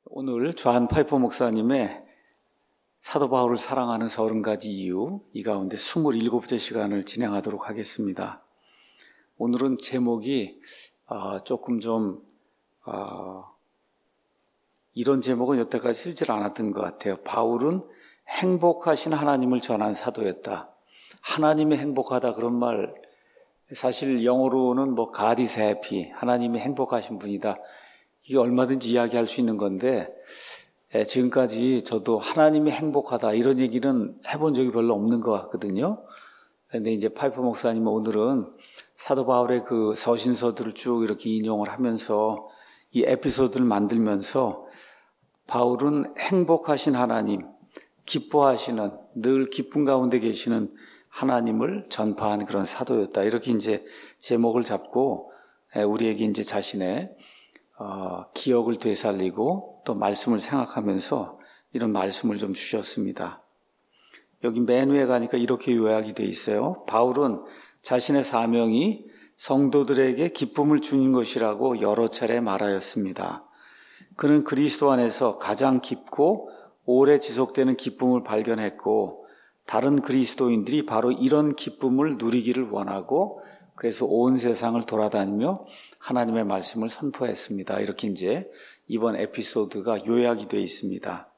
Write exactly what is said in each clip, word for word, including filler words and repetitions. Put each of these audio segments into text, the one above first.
오늘 존 파이퍼 목사님의 사도 바울을 사랑하는 서른 가지 이유, 이 가운데 스물일곱 번째 시간을 진행하도록 하겠습니다. 오늘은 제목이 어, 조금 좀 어, 이런 제목은 여태까지 쓰질 않았던 것 같아요. 바울은 행복하신 하나님을 전한 사도였다. 하나님이 행복하다 그런 말, 사실 영어로는 뭐 God is happy, 하나님이 행복하신 분이다. 이게 얼마든지 이야기할 수 있는 건데 지금까지 저도 하나님이 행복하다 이런 얘기는 해본 적이 별로 없는 것 같거든요. 그런데 이제 파이퍼 목사님은 오늘은 사도 바울의 그 서신서들을 쭉 이렇게 인용을 하면서 이 에피소드를 만들면서 바울은 행복하신 하나님, 기뻐하시는, 늘 기쁨 가운데 계시는 하나님을 전파한 그런 사도였다. 이렇게 이제 제목을 잡고 우리에게 이제 자신의 어, 기억을 되살리고 또 말씀을 생각하면서 이런 말씀을 좀 주셨습니다. 여기 맨 위에 가니까 이렇게 요약이 돼 있어요. 바울은 자신의 사명이 성도들에게 기쁨을 주는 것이라고 여러 차례 말하였습니다. 그는 그리스도 안에서 가장 깊고 오래 지속되는 기쁨을 발견했고 다른 그리스도인들이 바로 이런 기쁨을 누리기를 원하고 그래서 온 세상을 돌아다니며 하나님의 말씀을 선포했습니다. 이렇게 이제 이번 에피소드가 요약이 되어 있습니다.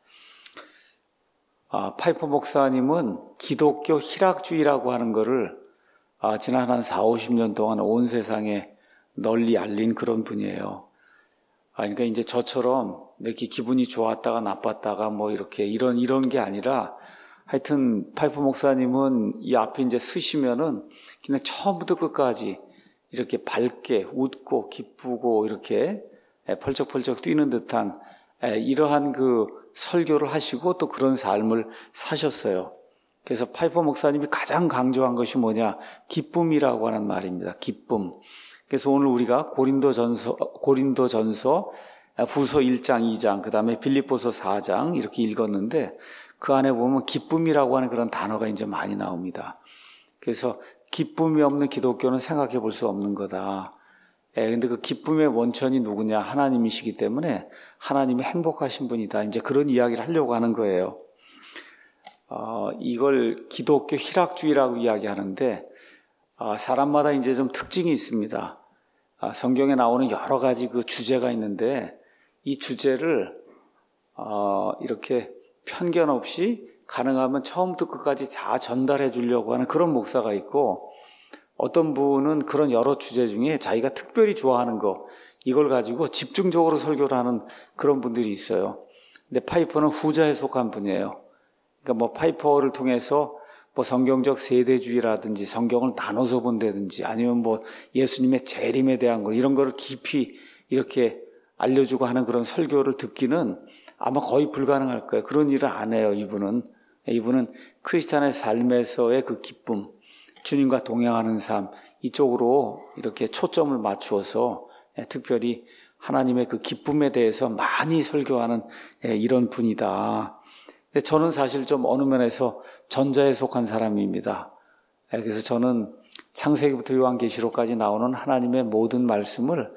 아, 파이퍼 목사님은 기독교 희락주의라고 하는 것을 아, 지난 한 사오십 년 동안 온 세상에 널리 알린 그런 분이에요. 아, 그러니까 이제 저처럼 이렇게 기분이 좋았다가 나빴다가 뭐 이렇게 이런 이런 게 아니라 하여튼 파이퍼 목사님은 이 앞에 이제 쓰시면은 그냥 처음부터 끝까지 이렇게 밝게 웃고 기쁘고 이렇게 펄쩍펄쩍 뛰는 듯한 이러한 그 설교를 하시고 또 그런 삶을 사셨어요. 그래서 파이퍼 목사님이 가장 강조한 것이 뭐냐? 기쁨이라고 하는 말입니다. 기쁨. 그래서 오늘 우리가 고린도전서, 고린도전서 후서 일 장, 이 장, 그 다음에 빌립보서 사 장 이렇게 읽었는데 그 안에 보면 기쁨이라고 하는 그런 단어가 이제 많이 나옵니다. 그래서 기쁨이 없는 기독교는 생각해 볼 수 없는 거다. 예, 근데 그 기쁨의 원천이 누구냐? 하나님이시기 때문에 하나님이 행복하신 분이다. 이제 그런 이야기를 하려고 하는 거예요. 어, 이걸 기독교 희락주의라고 이야기하는데, 어, 사람마다 이제 좀 특징이 있습니다. 어, 성경에 나오는 여러 가지 그 주제가 있는데, 이 주제를, 어, 이렇게 편견 없이 가능하면 처음부터 끝까지 다 전달해 주려고 하는 그런 목사가 있고 어떤 분은 그런 여러 주제 중에 자기가 특별히 좋아하는 거 이걸 가지고 집중적으로 설교를 하는 그런 분들이 있어요. 근데 파이퍼는 후자에 속한 분이에요. 그러니까 뭐 파이퍼를 통해서 뭐 성경적 세대주의라든지 성경을 나눠서 본다든지 아니면 뭐 예수님의 재림에 대한 거 이런 거를 깊이 이렇게 알려주고 하는 그런 설교를 듣기는 아마 거의 불가능할 거예요. 그런 일을 안 해요, 이분은. 이분은 크리스찬의 삶에서의 그 기쁨, 주님과 동행하는 삶, 이쪽으로 이렇게 초점을 맞추어서 특별히 하나님의 그 기쁨에 대해서 많이 설교하는 이런 분이다. 저는 사실 좀 어느 면에서 전자에 속한 사람입니다. 그래서 저는 창세기부터 요한계시록까지 나오는 하나님의 모든 말씀을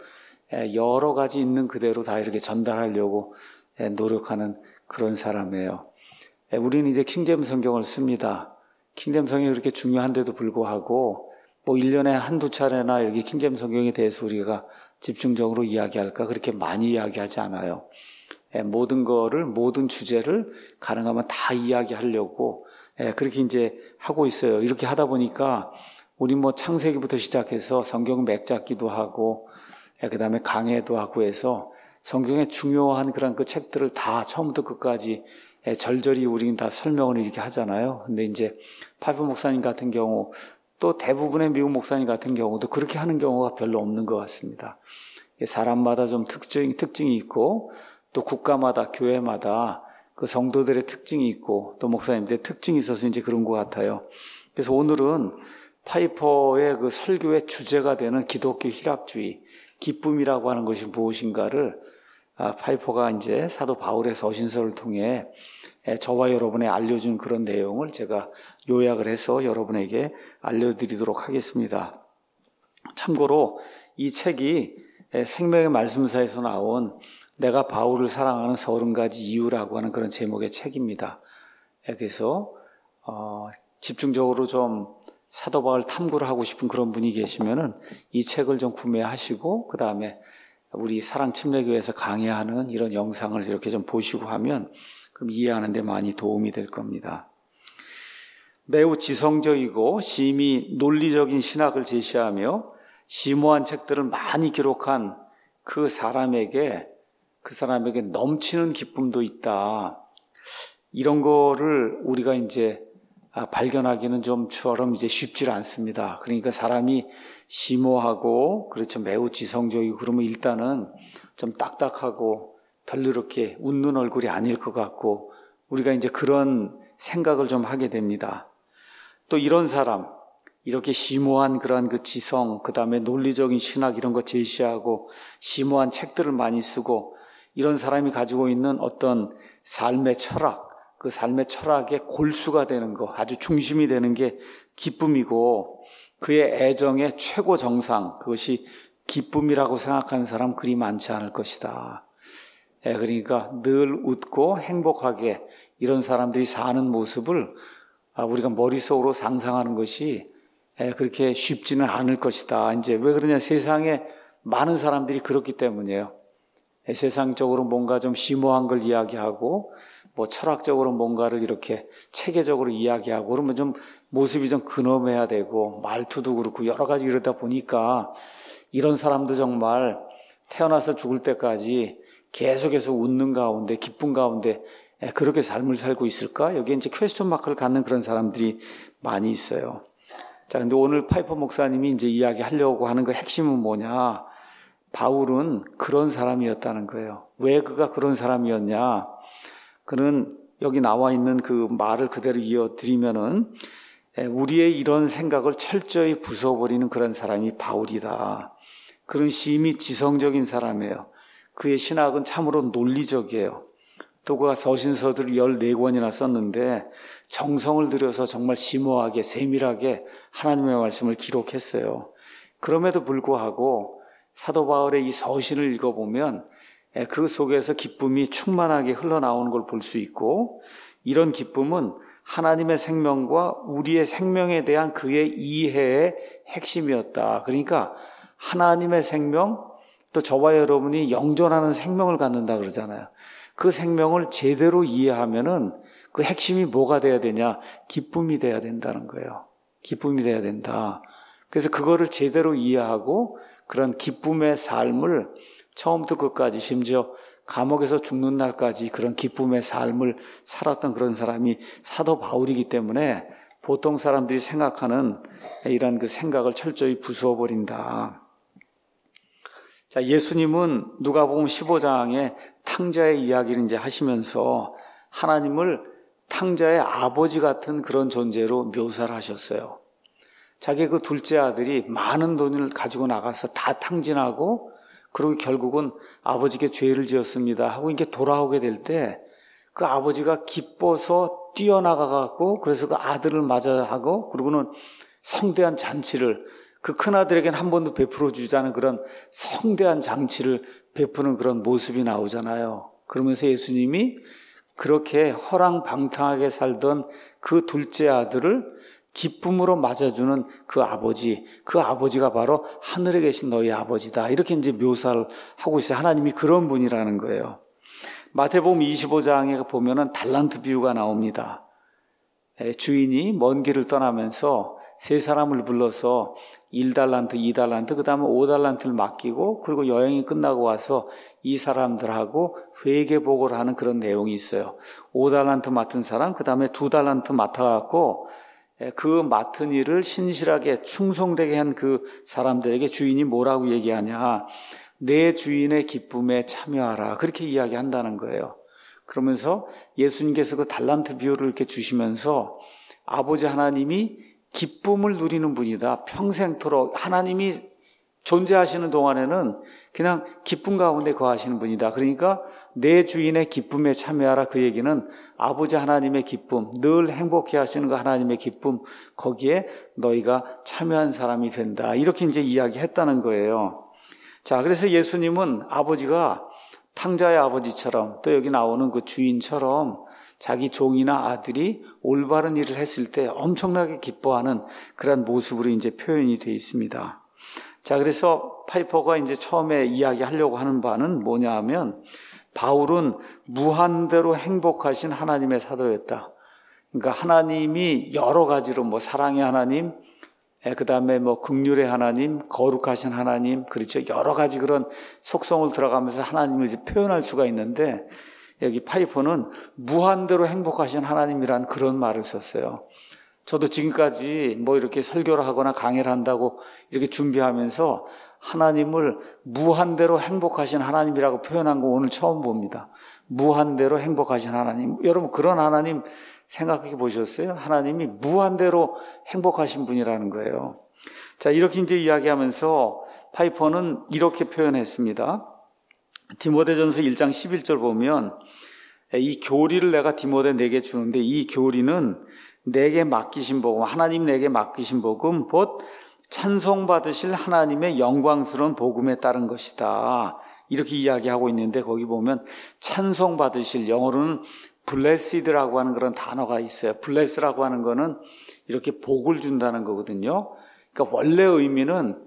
여러 가지 있는 그대로 다 이렇게 전달하려고 노력하는 그런 사람이에요. 우리는 이제 킹제임 성경을 씁니다. 킹제임 성경이 그렇게 중요한데도 불구하고 뭐 일 년에 한두 차례나 이렇게 킹제임 성경에 대해서 우리가 집중적으로 이야기할까 그렇게 많이 이야기하지 않아요. 모든 거를 모든 주제를 가능하면 다 이야기하려고 그렇게 이제 하고 있어요. 이렇게 하다 보니까 우리 뭐 창세기부터 시작해서 성경 맥잡기도 하고 그다음에 강해도 하고 해서 성경의 중요한 그런 그 책들을 다 처음부터 끝까지 절절히 우리는 다 설명을 이렇게 하잖아요. 근데 이제 파이퍼 목사님 같은 경우 또 대부분의 미국 목사님 같은 경우도 그렇게 하는 경우가 별로 없는 것 같습니다. 사람마다 좀 특징, 특징이 있고 또 국가마다 교회마다 그 성도들의 특징이 있고 또 목사님들의 특징이 있어서 이제 그런 것 같아요. 그래서 오늘은 파이퍼의 그 설교의 주제가 되는 기독교 희락주의, 기쁨이라고 하는 것이 무엇인가를 파이퍼가 이제 사도 바울의 서신서를 통해 저와 여러분에 알려준 그런 내용을 제가 요약을 해서 여러분에게 알려드리도록 하겠습니다. 참고로 이 책이 생명의 말씀사에서 나온 내가 바울을 사랑하는 서른 가지 이유라고 하는 그런 제목의 책입니다. 그래서 어, 집중적으로 좀 사도 바울 탐구를 하고 싶은 그런 분이 계시면은 이 책을 좀 구매하시고 그 다음에 우리 사랑침례교회에서 강의하는 이런 영상을 이렇게 좀 보시고 하면 그럼 이해하는 데 많이 도움이 될 겁니다. 매우 지성적이고 심히 논리적인 신학을 제시하며 심오한 책들을 많이 기록한 그 사람에게 그 사람에게 넘치는 기쁨도 있다. 이런 거를 우리가 이제 발견하기는 좀처럼 이제 쉽지 않습니다. 그러니까 사람이 심오하고 그렇죠 매우 지성적이고 그러면 일단은 좀 딱딱하고 별로 이렇게 웃는 얼굴이 아닐 것 같고 우리가 이제 그런 생각을 좀 하게 됩니다. 또 이런 사람 이렇게 심오한 그러한 그 지성 그 다음에 논리적인 신학 이런 거 제시하고 심오한 책들을 많이 쓰고 이런 사람이 가지고 있는 어떤 삶의 철학 그 삶의 철학의 골수가 되는 거, 아주 중심이 되는 게 기쁨이고 그의 애정의 최고 정상, 그것이 기쁨이라고 생각하는 사람 그리 많지 않을 것이다. 예, 그러니까 늘 웃고 행복하게 이런 사람들이 사는 모습을 우리가 머릿속으로 상상하는 것이 그렇게 쉽지는 않을 것이다. 이제 왜 그러냐, 세상에 많은 사람들이 그렇기 때문이에요. 세상적으로 뭔가 좀 심오한 걸 이야기하고 뭐 철학적으로 뭔가를 이렇게 체계적으로 이야기하고 그러면 좀 모습이 좀 근엄해야 되고 말투도 그렇고 여러 가지 이러다 보니까 이런 사람도 정말 태어나서 죽을 때까지 계속해서 웃는 가운데 기쁜 가운데 그렇게 삶을 살고 있을까? 여기에 이제 퀘스천 마크를 갖는 그런 사람들이 많이 있어요. 자, 근데 오늘 파이퍼 목사님이 이제 이야기하려고 하는 그 핵심은 뭐냐? 바울은 그런 사람이었다는 거예요. 왜 그가 그런 사람이었냐? 그는 여기 나와 있는 그 말을 그대로 이어드리면은 우리의 이런 생각을 철저히 부숴버리는 그런 사람이 바울이다. 그런 심히 지성적인 사람이에요. 그의 신학은 참으로 논리적이에요. 또 그가 서신서들을 열네 권이나 썼는데 정성을 들여서 정말 심오하게 세밀하게 하나님의 말씀을 기록했어요. 그럼에도 불구하고 사도 바울의 이 서신을 읽어보면 그 속에서 기쁨이 충만하게 흘러나오는 걸 볼 수 있고 이런 기쁨은 하나님의 생명과 우리의 생명에 대한 그의 이해의 핵심이었다. 그러니까 하나님의 생명 또 저와 여러분이 영존하는 생명을 갖는다 그러잖아요. 그 생명을 제대로 이해하면은 그 핵심이 뭐가 돼야 되냐? 기쁨이 돼야 된다는 거예요. 기쁨이 돼야 된다. 그래서 그거를 제대로 이해하고 그런 기쁨의 삶을 처음부터 끝까지 심지어 감옥에서 죽는 날까지 그런 기쁨의 삶을 살았던 그런 사람이 사도 바울이기 때문에 보통 사람들이 생각하는 이런 그 생각을 철저히 부수어버린다. 자, 예수님은 누가복음 십오 장에 탕자의 이야기를 이제 하시면서 하나님을 탕자의 아버지 같은 그런 존재로 묘사를 하셨어요. 자기 그 둘째 아들이 많은 돈을 가지고 나가서 다 탕진하고 그리고 결국은 아버지께 죄를 지었습니다 하고 이렇게 돌아오게 될 때 그 아버지가 기뻐서 뛰어나가갖고 그래서 그 아들을 맞아하고 그리고는 성대한 잔치를 그 큰아들에게는 한 번도 베풀어 주지 않은 그런 성대한 잔치를 베푸는 그런 모습이 나오잖아요. 그러면서 예수님이 그렇게 허랑방탕하게 살던 그 둘째 아들을 기쁨으로 맞아주는 그 아버지, 그 아버지가 바로 하늘에 계신 너희 아버지다. 이렇게 이제 묘사를 하고 있어요. 하나님이 그런 분이라는 거예요. 마태복음 이십오 장에 보면은 달란트 비유가 나옵니다. 주인이 먼 길을 떠나면서 세 사람을 불러서 일 달란트, 이 달란트, 그 다음에 오 달란트를 맡기고 그리고 여행이 끝나고 와서 이 사람들하고 회계보고를 하는 그런 내용이 있어요. 오 달란트 맡은 사람, 그 다음에 이 달란트 맡아갖고 그 맡은 일을 신실하게 충성되게 한 그 사람들에게 주인이 뭐라고 얘기하냐. 내 주인의 기쁨에 참여하라. 그렇게 이야기한다는 거예요. 그러면서 예수님께서 그 달란트 비유를 이렇게 주시면서 아버지 하나님이 기쁨을 누리는 분이다. 평생토록 하나님이 존재하시는 동안에는 그냥 기쁨 가운데 거하시는 분이다. 그러니까 내 주인의 기쁨에 참여하라. 그 얘기는 아버지 하나님의 기쁨, 늘 행복해 하시는 그 하나님의 기쁨, 거기에 너희가 참여한 사람이 된다. 이렇게 이제 이야기했다는 거예요. 자, 그래서 예수님은 아버지가 탕자의 아버지처럼 또 여기 나오는 그 주인처럼 자기 종이나 아들이 올바른 일을 했을 때 엄청나게 기뻐하는 그런 모습으로 이제 표현이 되어 있습니다. 자, 그래서 파이퍼가 이제 처음에 이야기하려고 하는 바는 뭐냐 하면 바울은 무한대로 행복하신 하나님의 사도였다. 그러니까 하나님이 여러 가지로 뭐 사랑의 하나님, 그 다음에 뭐 긍휼의 하나님, 거룩하신 하나님, 그렇죠. 여러 가지 그런 속성을 들어가면서 하나님을 이제 표현할 수가 있는데 여기 파이퍼는 무한대로 행복하신 하나님이라는 그런 말을 썼어요. 저도 지금까지 뭐 이렇게 설교를 하거나 강의를 한다고 이렇게 준비하면서 하나님을 무한대로 행복하신 하나님이라고 표현한 거 오늘 처음 봅니다. 무한대로 행복하신 하나님. 여러분 그런 하나님 생각해 보셨어요? 하나님이 무한대로 행복하신 분이라는 거예요. 자, 이렇게 이제 이야기하면서 파이퍼는 이렇게 표현했습니다. 디모데전서 일 장 십일 절 보면 이 교리를 내가 디모데 내게 주는데 이 교리는 내게 맡기신 복음, 하나님 내게 맡기신 복음, 곧 찬송받으실 하나님의 영광스러운 복음에 따른 것이다. 이렇게 이야기하고 있는데 거기 보면 찬송받으실, 영어로는 blessed라고 하는 그런 단어가 있어요. bless라고 하는 거는 이렇게 복을 준다는 거거든요. 그러니까 원래 의미는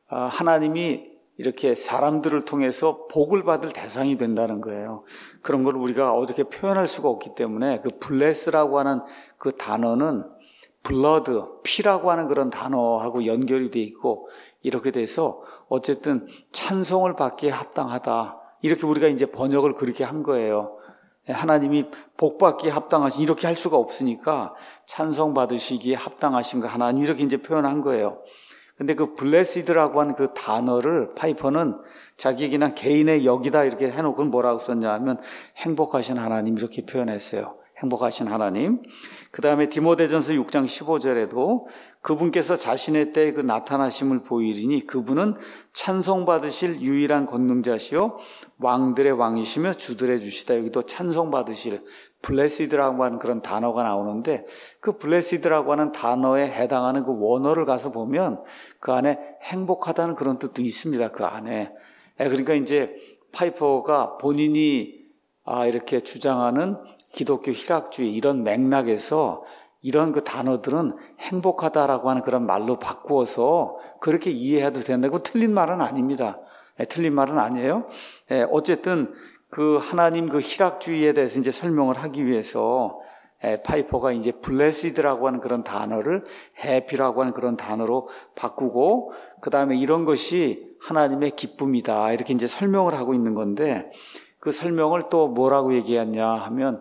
하나님이 이렇게 사람들을 통해서 복을 받을 대상이 된다는 거예요. 그런 걸 우리가 어떻게 표현할 수가 없기 때문에 그 bless라고 하는 그 단어는 blood, 피라고 하는 그런 단어하고 연결이 돼 있고 이렇게 돼서 어쨌든 찬송을 받기에 합당하다. 이렇게 우리가 이제 번역을 그렇게 한 거예요. 하나님이 복 받기에 합당하신 이렇게 할 수가 없으니까 찬송 받으시기에 합당하신 거 하나님 이렇게 이제 표현한 거예요. 근데 그 blessed라고 하는 그 단어를 파이퍼는 자기 그냥 개인의 역이다 이렇게 해놓고 뭐라고 썼냐 하면 행복하신 하나님 이렇게 표현했어요. 행복하신 하나님. 그 다음에 디모데전서 육 장 십오 절에도 그분께서 자신의 때에 그 나타나심을 보이리니 그분은 찬송받으실 유일한 권능자시요 왕들의 왕이시며 주들의 주시다. 여기도 찬송받으실 blessed라고 하는 그런 단어가 나오는데 그 blessed라고 하는 단어에 해당하는 그 원어를 가서 보면 그 안에 행복하다는 그런 뜻도 있습니다. 그 안에. 그러니까 이제 파이퍼가 본인이 아 이렇게 주장하는 기독교 희락주의 이런 맥락에서 이런 그 단어들은 행복하다라고 하는 그런 말로 바꾸어서 그렇게 이해해도 된다고 틀린 말은 아닙니다. 네, 틀린 말은 아니에요. 네, 어쨌든 그 하나님 그 희락주의에 대해서 이제 설명을 하기 위해서 네, 파이퍼가 이제 blessed라고 하는 그런 단어를 happy라고 하는 그런 단어로 바꾸고 그 다음에 이런 것이 하나님의 기쁨이다 이렇게 이제 설명을 하고 있는 건데 그 설명을 또 뭐라고 얘기했냐 하면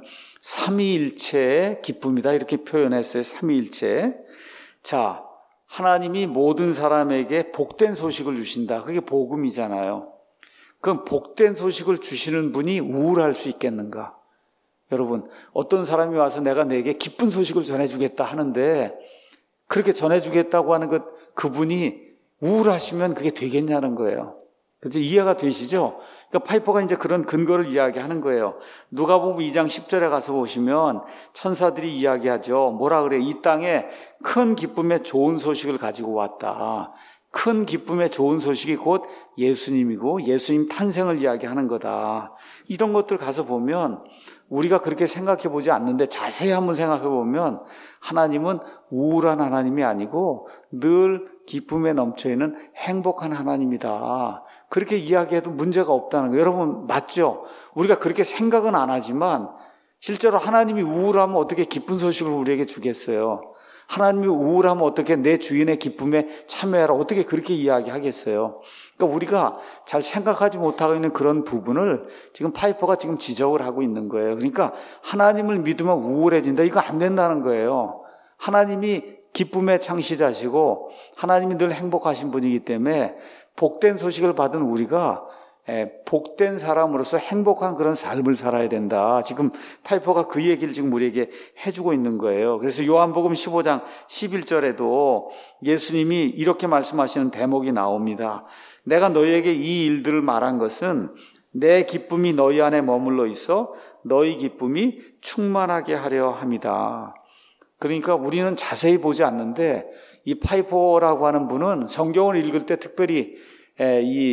삼위일체의 기쁨이다 이렇게 표현했어요. 삼위일체. 자, 하나님이 모든 사람에게 복된 소식을 주신다. 그게 복음이잖아요. 그럼 복된 소식을 주시는 분이 우울할 수 있겠는가? 여러분, 어떤 사람이 와서 내가 내게 기쁜 소식을 전해주겠다 하는데 그렇게 전해주겠다고 하는 것 그분이 우울하시면 그게 되겠냐는 거예요. 그래서 이해가 되시죠? 그러니까 파이퍼가 이제 그런 근거를 이야기하는 거예요. 누가복음 이 장 십 절에 가서 보시면 천사들이 이야기하죠. 뭐라 그래? 이 땅에 큰 기쁨의 좋은 소식을 가지고 왔다. 큰 기쁨의 좋은 소식이 곧 예수님이고 예수님 탄생을 이야기하는 거다. 이런 것들 가서 보면 우리가 그렇게 생각해 보지 않는데 자세히 한번 생각해 보면 하나님은 우울한 하나님이 아니고 늘 기쁨에 넘쳐 있는 행복한 하나님이다. 그렇게 이야기해도 문제가 없다는 거예요. 여러분 맞죠? 우리가 그렇게 생각은 안 하지만 실제로 하나님이 우울하면 어떻게 기쁜 소식을 우리에게 주겠어요? 하나님이 우울하면 어떻게 내 주인의 기쁨에 참여해라 어떻게 그렇게 이야기하겠어요? 그러니까 우리가 잘 생각하지 못하고 있는 그런 부분을 지금 파이퍼가 지금 지적을 하고 있는 거예요. 그러니까 하나님을 믿으면 우울해진다. 이거 안 된다는 거예요. 하나님이 기쁨의 창시자시고 하나님이 늘 행복하신 분이기 때문에 복된 소식을 받은 우리가 복된 사람으로서 행복한 그런 삶을 살아야 된다. 지금 파이퍼가 그 얘기를 지금 우리에게 해주고 있는 거예요. 그래서 요한복음 십오 장 십일 절에도 예수님이 이렇게 말씀하시는 대목이 나옵니다. 내가 너희에게 이 일들을 말한 것은 내 기쁨이 너희 안에 머물러 있어 너희 기쁨이 충만하게 하려 함이다. 그러니까 우리는 자세히 보지 않는데 이 파이퍼라고 하는 분은 성경을 읽을 때 특별히 이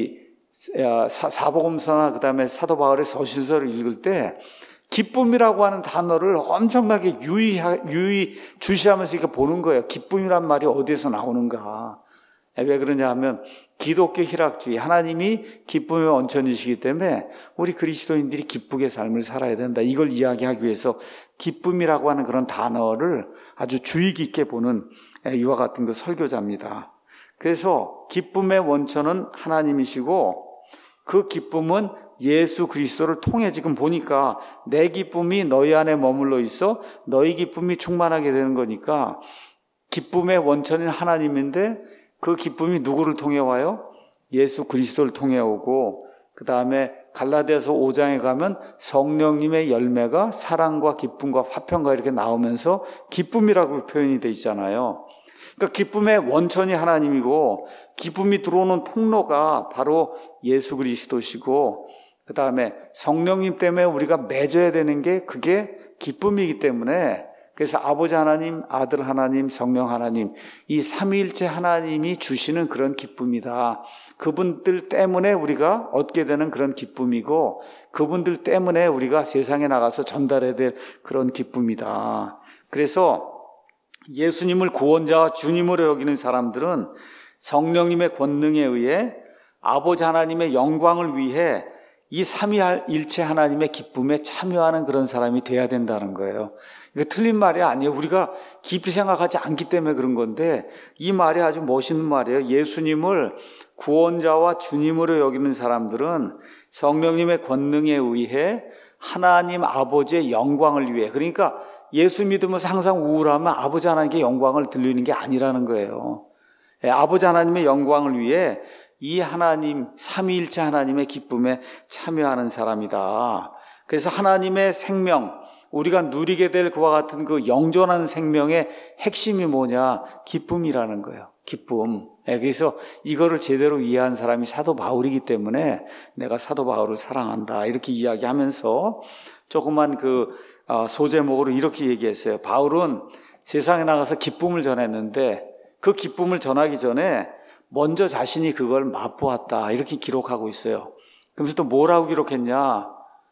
사복음서나 그 다음에 사도 바울의 서신서를 읽을 때 기쁨이라고 하는 단어를 엄청나게 유의, 유의 주시하면서 이렇게 보는 거예요. 기쁨이란 말이 어디에서 나오는가. 왜 그러냐 하면 기독교 희락주의, 하나님이 기쁨의 원천이시기 때문에 우리 그리스도인들이 기쁘게 삶을 살아야 된다. 이걸 이야기하기 위해서 기쁨이라고 하는 그런 단어를 아주 주의 깊게 보는 이와 같은 그 설교자입니다. 그래서 기쁨의 원천은 하나님이시고 그 기쁨은 예수 그리스도를 통해 지금 보니까 내 기쁨이 너희 안에 머물러 있어 너희 기쁨이 충만하게 되는 거니까 기쁨의 원천인 하나님인데 그 기쁨이 누구를 통해 와요? 예수 그리스도를 통해 오고 그 다음에 갈라디아서 오 장에 가면 성령님의 열매가 사랑과 기쁨과 화평과 이렇게 나오면서 기쁨이라고 표현이 되어 있잖아요. 그러니까 기쁨의 원천이 하나님이고 기쁨이 들어오는 통로가 바로 예수 그리스도시고 그 다음에 성령님 때문에 우리가 맺어야 되는 게 그게 기쁨이기 때문에 그래서 아버지 하나님, 아들 하나님, 성령 하나님 이 삼위일체 하나님이 주시는 그런 기쁨이다. 그분들 때문에 우리가 얻게 되는 그런 기쁨이고 그분들 때문에 우리가 세상에 나가서 전달해야 될 그런 기쁨이다. 그래서 예수님을 구원자와 주님으로 여기는 사람들은 성령님의 권능에 의해 아버지 하나님의 영광을 위해 이 삼위일체 하나님의 기쁨에 참여하는 그런 사람이 돼야 된다는 거예요. 이거 틀린 말이 아니에요. 우리가 깊이 생각하지 않기 때문에 그런 건데 이 말이 아주 멋있는 말이에요. 예수님을 구원자와 주님으로 여기는 사람들은 성령님의 권능에 의해 하나님 아버지의 영광을 위해, 그러니까 예수 믿으면서 항상 우울하면 아버지 하나님께 영광을 들리는 게 아니라는 거예요. 아버지 하나님의 영광을 위해 이 하나님, 삼위일체 하나님의 기쁨에 참여하는 사람이다. 그래서 하나님의 생명, 우리가 누리게 될 그와 같은 그 영존한 생명의 핵심이 뭐냐? 기쁨이라는 거예요. 기쁨. 그래서 이거를 제대로 이해한 사람이 사도 바울이기 때문에 내가 사도 바울을 사랑한다. 이렇게 이야기하면서 조그만 그 소제목으로 이렇게 얘기했어요. 바울은 세상에 나가서 기쁨을 전했는데 그 기쁨을 전하기 전에 먼저 자신이 그걸 맛보았다. 이렇게 기록하고 있어요. 그러면서 또 뭐라고 기록했냐?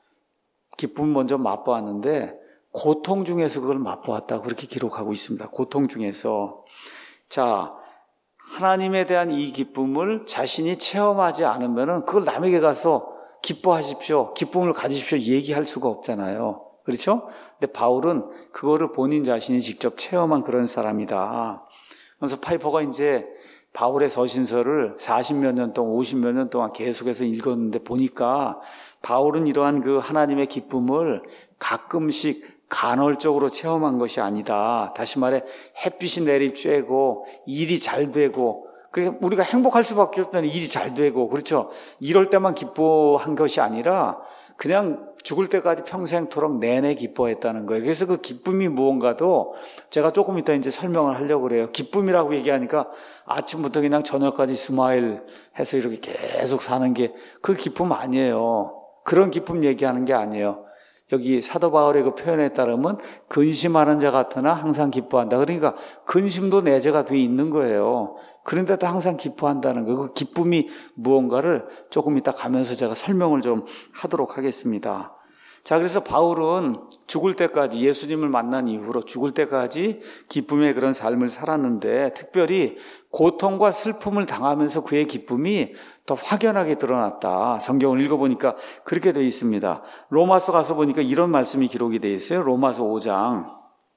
기쁨을 먼저 맛보았는데 고통 중에서 그걸 맛보았다. 그렇게 기록하고 있습니다. 고통 중에서. 자, 하나님에 대한 이 기쁨을 자신이 체험하지 않으면은 그걸 남에게 가서 기뻐하십시오. 기쁨을 가지십시오. 얘기할 수가 없잖아요. 그렇죠? 근데 바울은 그거를 본인 자신이 직접 체험한 그런 사람이다. 그래서 파이퍼가 이제 바울의 서신서를 사십몇 년 동안, 오십몇 년 동안 계속해서 읽었는데 보니까 바울은 이러한 그 하나님의 기쁨을 가끔씩 간헐적으로 체험한 것이 아니다. 다시 말해 햇빛이 내리쬐고 일이 잘 되고 그러니까 우리가 행복할 수밖에 없다는 일이 잘 되고 그렇죠. 이럴 때만 기뻐한 것이 아니라 그냥 죽을 때까지 평생토록 내내 기뻐했다는 거예요. 그래서 그 기쁨이 무언가도 제가 조금 이따 이제 설명을 하려고 그래요. 기쁨이라고 얘기하니까 아침부터 그냥 저녁까지 스마일 해서 이렇게 계속 사는 게 그 기쁨 아니에요. 그런 기쁨 얘기하는 게 아니에요. 여기 사도 바울의 그 표현에 따르면 근심하는 자 같으나 항상 기뻐한다. 그러니까 근심도 내재가 돼 있는 거예요. 그런데도 항상 기뻐한다는 거예요. 그 기쁨이 무언가를 조금 이따 가면서 제가 설명을 좀 하도록 하겠습니다. 자, 그래서 바울은 죽을 때까지 예수님을 만난 이후로 죽을 때까지 기쁨의 그런 삶을 살았는데 특별히 고통과 슬픔을 당하면서 그의 기쁨이 더 확연하게 드러났다. 성경을 읽어보니까 그렇게 되어 있습니다. 로마서 가서 보니까 이런 말씀이 기록이 되어 있어요. 로마서 오 장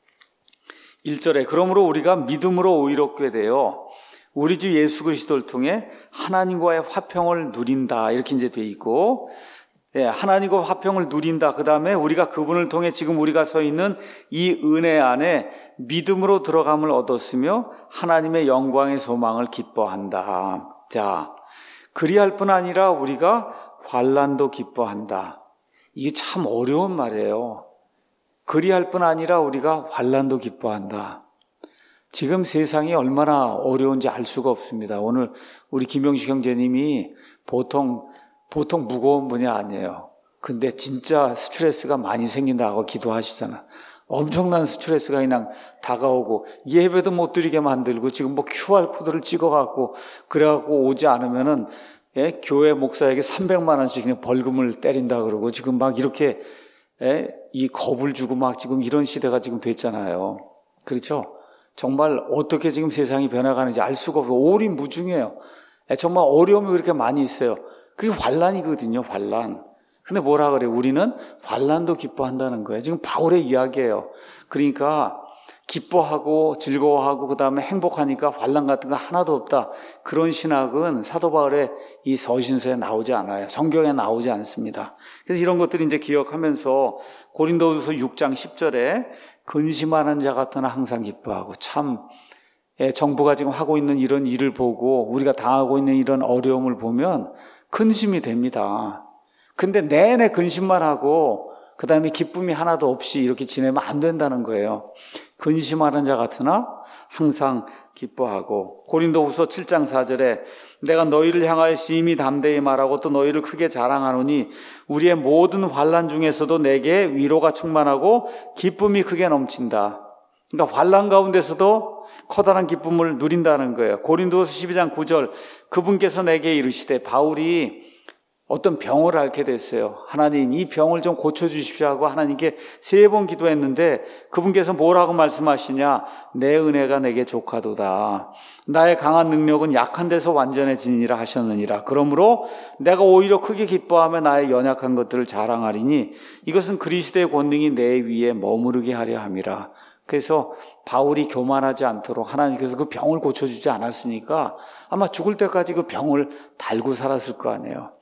일 절에 그러므로 우리가 믿음으로 의롭게 되어 우리 주 예수 그리스도를 통해 하나님과의 화평을 누린다. 이렇게 이제 되어 있고 예, 하나님과 화평을 누린다. 그 다음에 우리가 그분을 통해 지금 우리가 서 있는 이 은혜 안에 믿음으로 들어감을 얻었으며 하나님의 영광의 소망을 기뻐한다. 자, 그리할 뿐 아니라 우리가 환난도 기뻐한다. 이게 참 어려운 말이에요. 그리할 뿐 아니라 우리가 환난도 기뻐한다. 지금 세상이 얼마나 어려운지 알 수가 없습니다. 오늘 우리 김영식 형제님이 보통 보통 무거운 분이 아니에요. 근데 진짜 스트레스가 많이 생긴다고 기도하시잖아. 엄청난 스트레스가 그냥 다가오고 예배도 못 드리게 만들고 지금 뭐 큐알 코드를 찍어갖고 그래갖고 오지 않으면은 예? 교회 목사에게 삼백만 원씩 그냥 벌금을 때린다 그러고 지금 막 이렇게 예? 이 겁을 주고 막 지금 이런 시대가 지금 됐잖아요. 그렇죠? 정말 어떻게 지금 세상이 변해가는지 알 수가 없고 오리무중이에요. 예? 정말 어려움이 그렇게 많이 있어요. 그게 환난이거든요. 환난. 근데 뭐라 그래요? 우리는 환난도 기뻐한다는 거예요. 지금 바울의 이야기예요. 그러니까 기뻐하고 즐거워하고 그 다음에 행복하니까 환난 같은 거 하나도 없다. 그런 신학은 사도 바울의 이 서신서에 나오지 않아요. 성경에 나오지 않습니다. 그래서 이런 것들을 이제 기억하면서 고린도후서 육 장 십 절에 근심하는 자 같으나 항상 기뻐하고 참 예, 정부가 지금 하고 있는 이런 일을 보고 우리가 당하고 있는 이런 어려움을 보면 근심이 됩니다. 근데 내내 근심만 하고 그 다음에 기쁨이 하나도 없이 이렇게 지내면 안 된다는 거예요. 근심하는 자 같으나 항상 기뻐하고 고린도후서 칠 장 사 절에 내가 너희를 향하여 심히 담대히 말하고 또 너희를 크게 자랑하노니 우리의 모든 환난 중에서도 내게 위로가 충만하고 기쁨이 크게 넘친다. 그러니까 환난 가운데서도 커다란 기쁨을 누린다는 거예요. 고린도후서 십이 장 구 절 그분께서 내게 이르시되 바울이 어떤 병을 앓게 됐어요. 하나님 이 병을 좀 고쳐주십시오 하고 하나님께 세 번 기도했는데 그분께서 뭐라고 말씀하시냐. 내 은혜가 내게 족하도다. 나의 강한 능력은 약한 데서 완전해지니라 하셨느니라. 그러므로 내가 오히려 크게 기뻐하며 나의 연약한 것들을 자랑하리니 이것은 그리스도의 권능이 내 위에 머무르게 하려 함이라. 그래서 바울이 교만하지 않도록 하나님께서 그 병을 고쳐주지 않았으니까 아마 죽을 때까지 그 병을 달고 살았을 거 아니에요.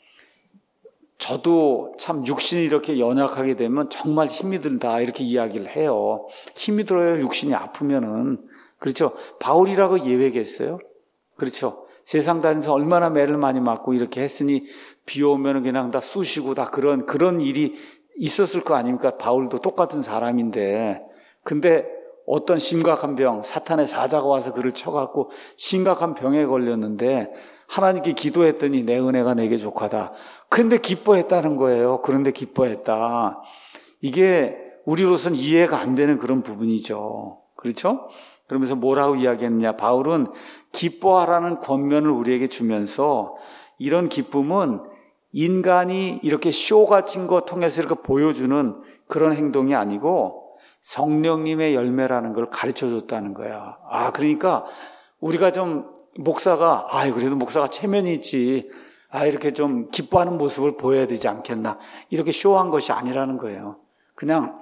저도 참 육신이 이렇게 연약하게 되면 정말 힘이 든다 이렇게 이야기를 해요. 힘이 들어요. 육신이 아프면은. 그렇죠. 바울이라고 예외겠어요? 그렇죠. 세상 다니면서 얼마나 매를 많이 맞고 이렇게 했으니 비 오면 그냥 다 쑤시고 다 그런 그런 일이 있었을 거 아닙니까? 바울도 똑같은 사람인데. 근데 어떤 심각한 병, 사탄의 사자가 와서 그를 쳐갖고 심각한 병에 걸렸는데 하나님께 기도했더니 내 은혜가 내게 족하다. 근데 기뻐했다는 거예요. 그런데 기뻐했다. 이게 우리로서는 이해가 안 되는 그런 부분이죠. 그렇죠? 그러면서 뭐라고 이야기했느냐. 바울은 기뻐하라는 권면을 우리에게 주면서 이런 기쁨은 인간이 이렇게 쇼 같은 거 통해서 이렇게 보여주는 그런 행동이 아니고 성령님의 열매라는 걸 가르쳐줬다는 거야. 아, 그러니까 우리가 좀 목사가, 아, 그래도 목사가 체면이 있지. 아, 이렇게 좀 기뻐하는 모습을 보여야 되지 않겠나. 이렇게 쇼한 것이 아니라는 거예요. 그냥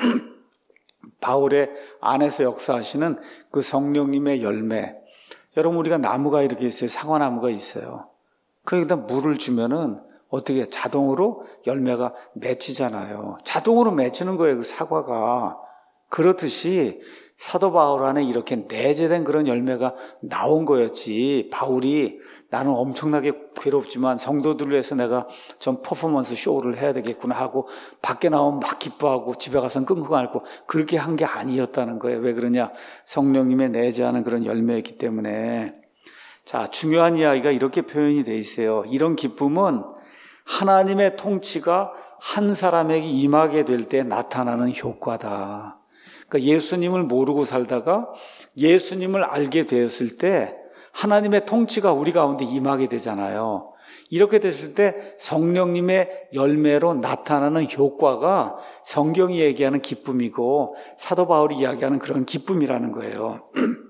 바울의 안에서 역사하시는 그 성령님의 열매. 여러분, 우리가 나무가 이렇게 있어요. 사과나무가 있어요. 거기다 물을 주면은 어떻게 자동으로 열매가 맺히잖아요. 자동으로 맺히는 거예요, 그 사과가. 그렇듯이 사도 바울 안에 이렇게 내재된 그런 열매가 나온 거였지. 바울이 나는 엄청나게 괴롭지만 성도들을 위해서 내가 좀 퍼포먼스 쇼를 해야 되겠구나 하고 밖에 나오면 막 기뻐하고 집에 가서는 끙끙 앓고 그렇게 한 게 아니었다는 거예요. 왜 그러냐? 성령님의 내재하는 그런 열매였기 때문에. 자, 중요한 이야기가 이렇게 표현이 돼 있어요. 이런 기쁨은 하나님의 통치가 한 사람에게 임하게 될 때 나타나는 효과다. 그러니까 예수님을 모르고 살다가 예수님을 알게 되었을 때 하나님의 통치가 우리 가운데 임하게 되잖아요. 이렇게 됐을 때 성령님의 열매로 나타나는 효과가 성경이 얘기하는 기쁨이고 사도 바울이 이야기하는 그런 기쁨이라는 거예요.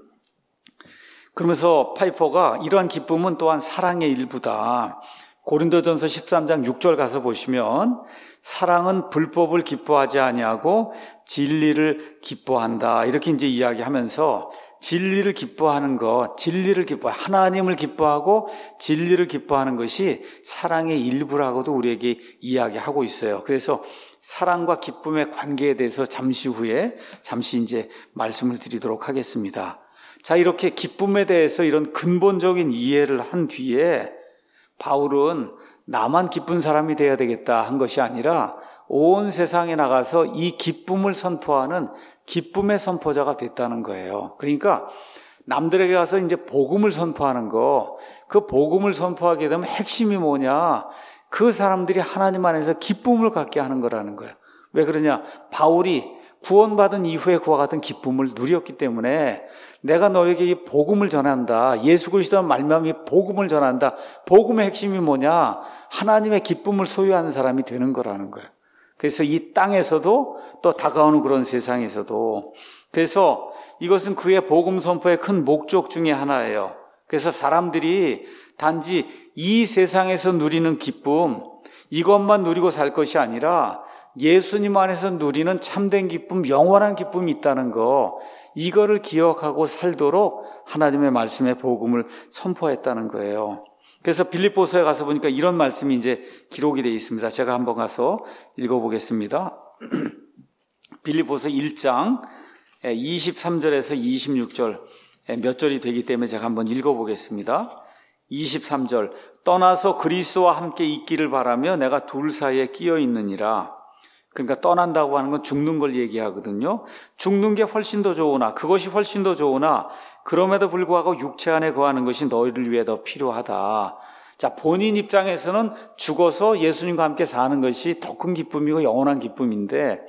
그러면서 파이퍼가 이러한 기쁨은 또한 사랑의 일부다. 고린도전서 십삼 장 육 절 가서 보시면 사랑은 불법을 기뻐하지 아니하고 진리를 기뻐한다. 이렇게 이제 이야기하면서 진리를 기뻐하는 것, 진리를 기뻐, 하나님을 기뻐하고 진리를 기뻐하는 것이 사랑의 일부라고도 우리에게 이야기하고 있어요. 그래서 사랑과 기쁨의 관계에 대해서 잠시 후에 잠시 이제 말씀을 드리도록 하겠습니다. 자, 이렇게 기쁨에 대해서 이런 근본적인 이해를 한 뒤에 바울은 나만 기쁜 사람이 되어야 되겠다 한 것이 아니라 온 세상에 나가서 이 기쁨을 선포하는 기쁨의 선포자가 됐다는 거예요. 그러니까 남들에게 가서 이제 복음을 선포하는 거, 그 복음을 선포하게 되면 핵심이 뭐냐? 그 사람들이 하나님 안에서 기쁨을 갖게 하는 거라는 거예요. 왜 그러냐? 바울이 구원받은 이후에 그와 같은 기쁨을 누렸기 때문에 내가 너에게 이 복음을 전한다. 예수 그리스도와 말미암아 이 복음을 전한다. 복음의 핵심이 뭐냐? 하나님의 기쁨을 소유하는 사람이 되는 거라는 거예요. 그래서 이 땅에서도 또 다가오는 그런 세상에서도. 그래서 이것은 그의 복음 선포의 큰 목적 중에 하나예요. 그래서 사람들이 단지 이 세상에서 누리는 기쁨, 이것만 누리고 살 것이 아니라 예수님 안에서 누리는 참된 기쁨, 영원한 기쁨이 있다는 거, 이거를 기억하고 살도록 하나님의 말씀의 복음을 선포했다는 거예요. 그래서 빌립보서에 가서 보니까 이런 말씀이 이제 기록이 되어 있습니다. 제가 한번 가서 읽어보겠습니다. 빌립보서 일 장 이십삼 절에서 이십육 절 몇 절이 되기 때문에 제가 한번 읽어보겠습니다. 이십삼 절, 떠나서 그리스도와 함께 있기를 바라며 내가 둘 사이에 끼어 있느니라. 그러니까 떠난다고 하는 건 죽는 걸 얘기하거든요. 죽는 게 훨씬 더 좋으나, 그것이 훨씬 더 좋으나 그럼에도 불구하고 육체 안에 거하는 것이 너희를 위해 더 필요하다. 자, 본인 입장에서는 죽어서 예수님과 함께 사는 것이 더 큰 기쁨이고 영원한 기쁨인데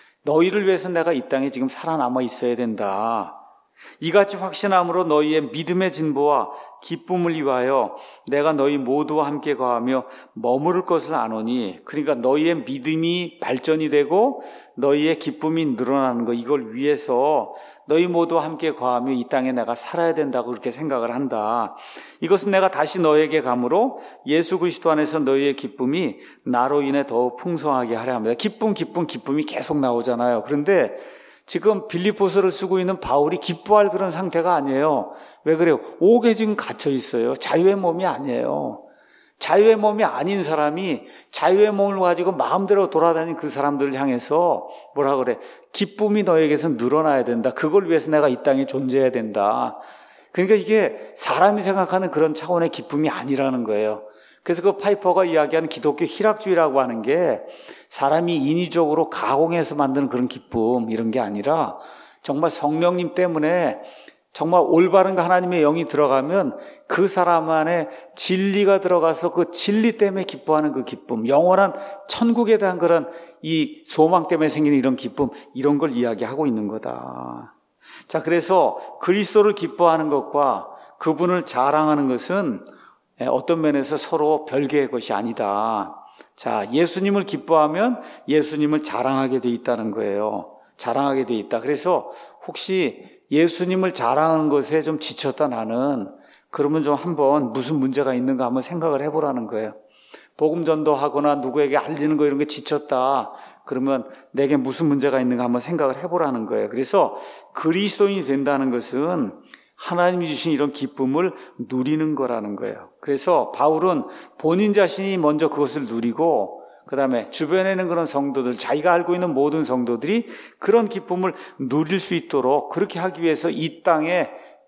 너희를 위해서 내가 이 땅에 지금 살아남아 있어야 된다. 이같이 확신함으로 너희의 믿음의 진보와 기쁨을 위하여 내가 너희 모두와 함께 거하며 머무를 것을 아노니, 그러니까 너희의 믿음이 발전이 되고 너희의 기쁨이 늘어나는 거, 이걸 위해서 너희 모두와 함께 거하며 이 땅에 내가 살아야 된다고 그렇게 생각을 한다. 이것은 내가 다시 너에게 감으로 예수 그리스도 안에서 너희의 기쁨이 나로 인해 더욱 풍성하게 하려 합니다. 기쁨, 기쁨, 기쁨이 계속 나오잖아요. 그런데 지금 빌립보서를 쓰고 있는 바울이 기뻐할 그런 상태가 아니에요. 왜 그래요? 옥에 지금 갇혀 있어요. 자유의 몸이 아니에요. 자유의 몸이 아닌 사람이 자유의 몸을 가지고 마음대로 돌아다니는 그 사람들을 향해서 뭐라 그래? 기쁨이 너에게서 늘어나야 된다. 그걸 위해서 내가 이 땅에 존재해야 된다. 그러니까 이게 사람이 생각하는 그런 차원의 기쁨이 아니라는 거예요. 그래서 그 파이퍼가 이야기하는 기독교 희락주의라고 하는 게 사람이 인위적으로 가공해서 만드는 그런 기쁨, 이런 게 아니라 정말 성령님 때문에 정말 올바른 하나님의 영이 들어가면 그 사람 안에 진리가 들어가서 그 진리 때문에 기뻐하는 그 기쁨, 영원한 천국에 대한 그런 이 소망 때문에 생기는 이런 기쁨, 이런 걸 이야기하고 있는 거다. 자, 그래서 그리스도를 기뻐하는 것과 그분을 자랑하는 것은 어떤 면에서 서로 별개의 것이 아니다. 자, 예수님을 기뻐하면 예수님을 자랑하게 돼 있다는 거예요. 자랑하게 돼 있다. 그래서 혹시 예수님을 자랑하는 것에 좀 지쳤다 나는, 그러면 좀 한번 무슨 문제가 있는가 한번 생각을 해보라는 거예요. 복음 전도하거나 누구에게 알리는 거 이런 게 지쳤다. 그러면 내게 무슨 문제가 있는가 한번 생각을 해보라는 거예요. 그래서 그리스도인이 된다는 것은 하나님이 주신 이런 기쁨을 누리는 거라는 거예요. 그래서 바울은 본인 자신이 먼저 그것을 누리고 그 다음에 주변에 있는 그런 성도들, 자기가 알고 있는 모든 성도들이 그런 기쁨을 누릴 수 있도록 그렇게 하기 위해서 이 땅에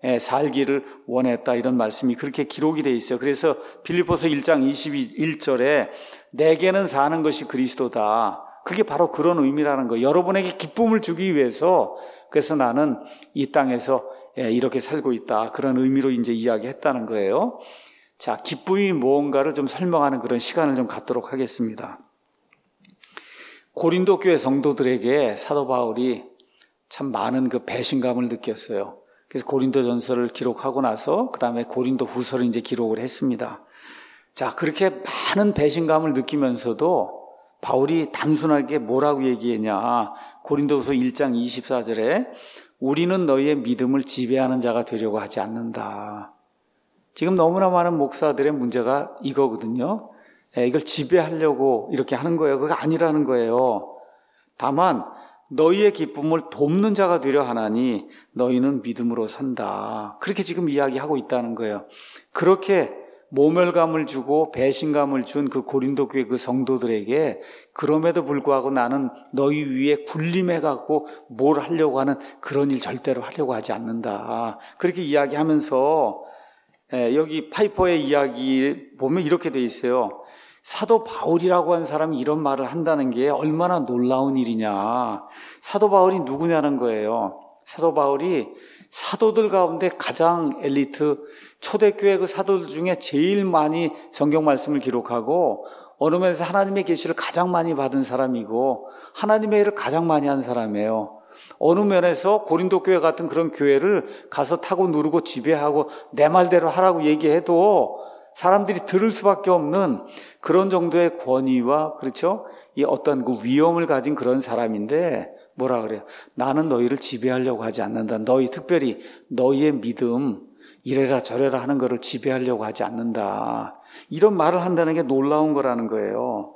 살기를 원했다, 이런 말씀이 그렇게 기록이 되어 있어요. 그래서 빌립보서 일 장 이십일 절에 내게는 사는 것이 그리스도다. 그게 바로 그런 의미라는 거예요. 여러분에게 기쁨을 주기 위해서, 그래서 나는 이 땅에서 이렇게 살고 있다, 그런 의미로 이제 이야기했다는 거예요. 자, 기쁨이 무언가를 좀 설명하는 그런 시간을 좀 갖도록 하겠습니다. 고린도 교회 성도들에게 사도 바울이 참 많은 그 배신감을 느꼈어요. 그래서 고린도 전서를 기록하고 나서 그 다음에 고린도 후서를 이제 기록을 했습니다. 자, 그렇게 많은 배신감을 느끼면서도 바울이 단순하게 뭐라고 얘기했냐. 고린도후서 일 장 이십사 절에 우리는 너희의 믿음을 지배하는 자가 되려고 하지 않는다. 지금 너무나 많은 목사들의 문제가 이거거든요. 이걸 지배하려고 이렇게 하는 거예요. 그게 아니라는 거예요. 다만 너희의 기쁨을 돕는 자가 되려 하나니 너희는 믿음으로 산다. 그렇게 지금 이야기하고 있다는 거예요. 그렇게 모멸감을 주고 배신감을 준 그 고린도 교회 그 성도들에게 그럼에도 불구하고 나는 너희 위에 군림해갖고 뭘 하려고 하는 그런 일 절대로 하려고 하지 않는다. 그렇게 이야기하면서 여기 파이퍼의 이야기 보면 이렇게 돼 있어요. 사도 바울이라고 하는 사람이 이런 말을 한다는 게 얼마나 놀라운 일이냐. 사도 바울이 누구냐는 거예요. 사도 바울이 사도들 가운데 가장 엘리트, 초대교회 그 사도들 중에 제일 많이 성경 말씀을 기록하고 어느 면에서 하나님의 계시를 가장 많이 받은 사람이고 하나님의 일을 가장 많이 한 사람이에요. 어느 면에서 고린도 교회 같은 그런 교회를 가서 타고 누르고 지배하고 내 말대로 하라고 얘기해도 사람들이 들을 수밖에 없는 그런 정도의 권위와, 그렇죠? 이 어떤 그 위엄을 가진 그런 사람인데 뭐라 그래요? 나는 너희를 지배하려고 하지 않는다. 너희, 특별히 너희의 믿음, 이래라 저래라 하는 거를 지배하려고 하지 않는다. 이런 말을 한다는 게 놀라운 거라는 거예요.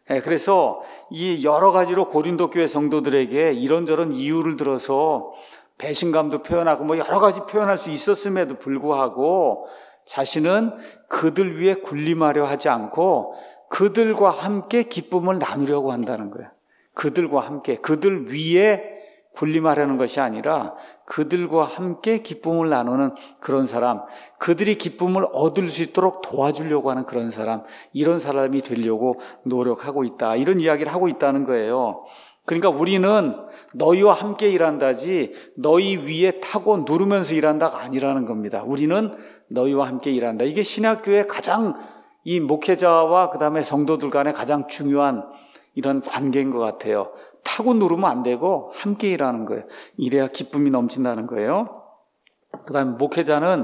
그래서 이 여러 가지로 고린도 교회 성도들에게 이런저런 이유를 들어서 배신감도 표현하고 뭐 여러 가지 표현할 수 있었음에도 불구하고 자신은 그들 위해 군림하려 하지 않고 그들과 함께 기쁨을 나누려고 한다는 거예요. 그들과 함께, 그들 위에 군림하려는 것이 아니라 그들과 함께 기쁨을 나누는 그런 사람, 그들이 기쁨을 얻을 수 있도록 도와주려고 하는 그런 사람, 이런 사람이 되려고 노력하고 있다. 이런 이야기를 하고 있다는 거예요. 그러니까 우리는 너희와 함께 일한다지 너희 위에 타고 누르면서 일한다가 아니라는 겁니다. 우리는 너희와 함께 일한다. 이게 신약교회의 가장 이 목회자와 그 다음에 성도들 간의 가장 중요한 이런 관계인 것 같아요. 타고 누르면 안 되고 함께 일하는 거예요. 이래야 기쁨이 넘친다는 거예요. 그 다음에 목회자는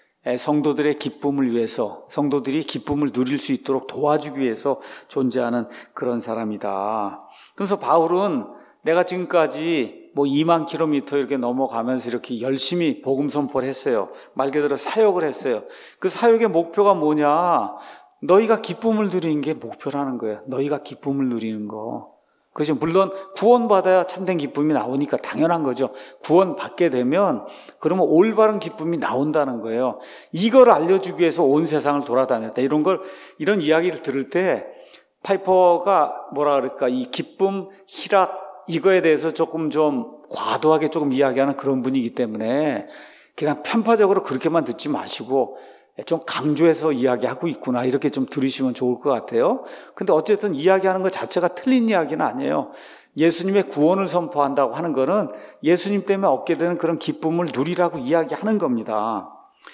성도들의 기쁨을 위해서, 성도들이 기쁨을 누릴 수 있도록 도와주기 위해서 존재하는 그런 사람이다. 그래서 바울은 내가 지금까지 뭐 이만 킬로미터 이렇게 넘어가면서 이렇게 열심히 복음 선포를 했어요. 말 그대로 사역을 했어요. 그 사역의 목표가 뭐냐? 너희가 기쁨을 누리는 게 목표라는 거예요. 너희가 기쁨을 누리는 거. 그죠? 물론 구원받아야 참된 기쁨이 나오니까 당연한 거죠. 구원받게 되면 그러면 올바른 기쁨이 나온다는 거예요. 이걸 알려주기 위해서 온 세상을 돌아다녔다. 이런 걸, 이런 이야기를 들을 때 파이퍼가 뭐라 그럴까, 이 기쁨, 희락, 이거에 대해서 조금 좀 과도하게 조금 이야기하는 그런 분이기 때문에 그냥 편파적으로 그렇게만 듣지 마시고 좀 강조해서 이야기하고 있구나, 이렇게 좀 들으시면 좋을 것 같아요. 근데 어쨌든 이야기하는 것 자체가 틀린 이야기는 아니에요. 예수님의 구원을 선포한다고 하는 거는 예수님 때문에 얻게 되는 그런 기쁨을 누리라고 이야기하는 겁니다.